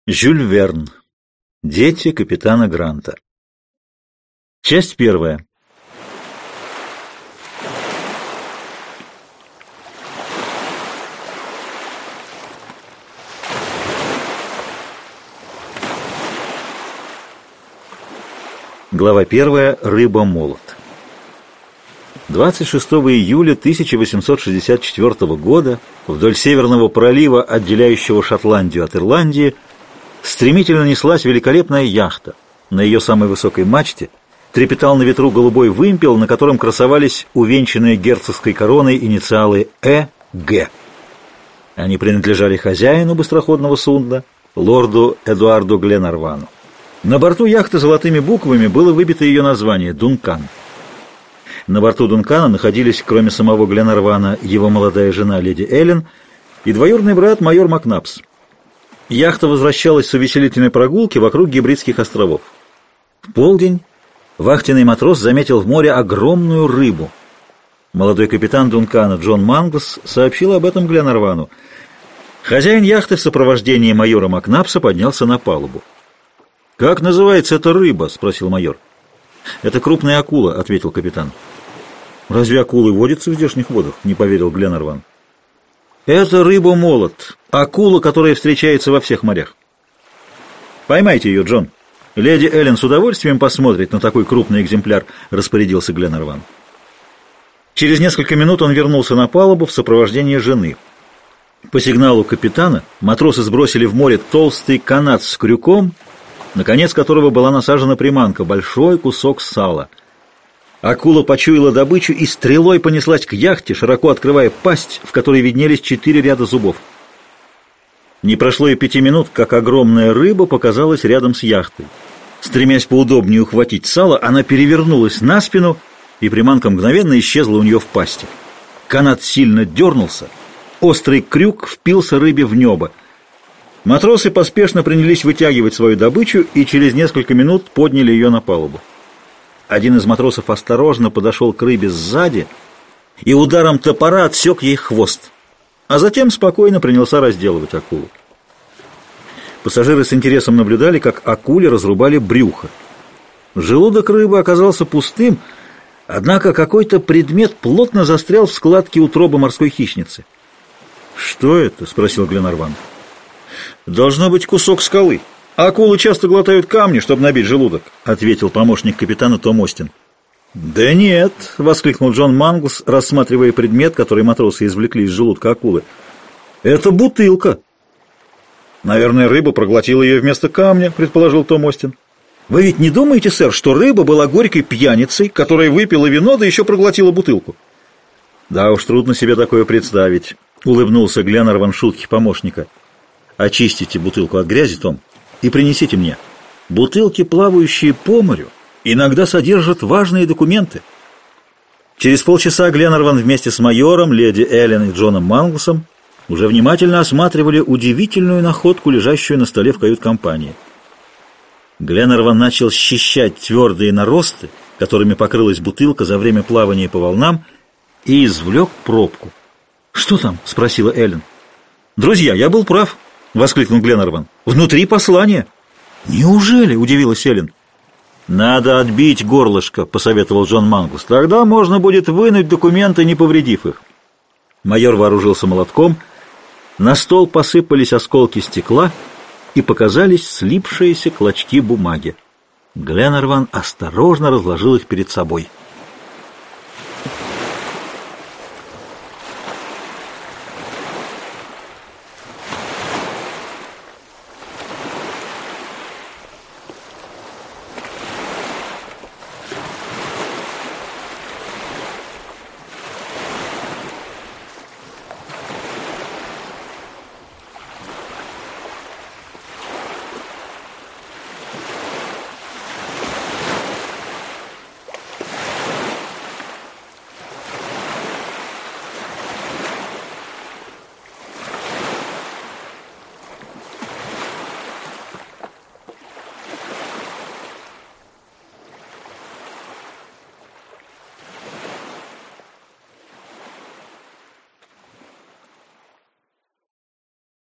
Жюль Верн. Дети капитана Гранта. Часть первая. Глава первая. Рыба-молот. 26 июля 1864 года вдоль Северного пролива, отделяющего Шотландию от Ирландии, стремительно неслась великолепная яхта. На ее самой высокой мачте трепетал на ветру голубой вымпел, на котором красовались увенчанные герцогской короной инициалы Э.Г. Они принадлежали хозяину быстроходного судна, лорду Эдуарду Гленарвану. На борту яхты золотыми буквами было выбито ее название «Дункан». На борту Дункана находились, кроме самого Гленарвана, его молодая жена леди Эллен и двоюродный брат майор Макнапс. Яхта возвращалась с увеселительной прогулки вокруг Гибридских островов. В полдень вахтенный матрос заметил в море огромную рыбу. Молодой капитан Дункана Джон Манглс сообщил об этом Гленарвану. Хозяин яхты в сопровождении майора Макнапса поднялся на палубу. «Как называется эта рыба?» — спросил майор. «Это крупная акула», — ответил капитан. «Разве акулы водятся в здешних водах?» — не поверил Гленарван. «Это рыба-молот, акула, которая встречается во всех морях». «Поймайте ее, Джон. Леди Эллен с удовольствием посмотрит на такой крупный экземпляр», — распорядился Гленарван. Через несколько минут он вернулся на палубу в сопровождении жены. По сигналу капитана матросы сбросили в море толстый канат с крюком, на конец которого была насажена приманка, большой кусок сала. Акула почуяла добычу и стрелой понеслась к яхте, широко открывая пасть, в которой виднелись 4 ряда зубов. Не прошло и 5 минут, как огромная рыба показалась рядом с яхтой. Стремясь поудобнее ухватить сало, она перевернулась на спину, и приманка мгновенно исчезла у нее в пасти. Канат сильно дернулся, острый крюк впился рыбе в небо. Матросы поспешно принялись вытягивать свою добычу и через несколько минут подняли ее на палубу. Один из матросов осторожно подошел к рыбе сзади и ударом топора отсек ей хвост, а затем спокойно принялся разделывать акулу. Пассажиры с интересом наблюдали, как акуле разрубали брюхо. Желудок рыбы оказался пустым, однако какой-то предмет плотно застрял в складке утробы морской хищницы. «Что это?» — спросил Гленарван. «Должно быть кусок скалы. Акулы часто глотают камни, чтобы набить желудок», — ответил помощник капитана Том Остин. «Да нет», — воскликнул Джон Манглс, рассматривая предмет, который матросы извлекли из желудка акулы. «Это бутылка». «Наверное, рыба проглотила ее вместо камня», — предположил Том Остин. «Вы ведь не думаете, сэр, что рыба была горькой пьяницей, которая выпила вино, да еще проглотила бутылку?» «Да уж, трудно себе такое представить», — улыбнулся Гленарван шутки помощника. «Очистите бутылку от грязи, Том, и принесите мне. Бутылки, плавающие по морю, иногда содержат важные документы». Через полчаса Гленарван вместе с майором, леди Эллен и Джоном Манглсом уже внимательно осматривали удивительную находку, лежащую на столе в кают-компании. Гленарван начал счищать твердые наросты, которыми покрылась бутылка за время плавания по волнам, и извлек пробку. «Что там?» — спросила Эллен. «Друзья, я был прав», — воскликнул Гленарван. «Внутри послание». «Неужели?» — удивилась Эллен. «Надо отбить горлышко», — посоветовал Джон Манглс. «Тогда можно будет вынуть документы, не повредив их». Майор вооружился молотком. На стол посыпались осколки стекла, и показались слипшиеся клочки бумаги. Гленарван осторожно разложил их перед собой.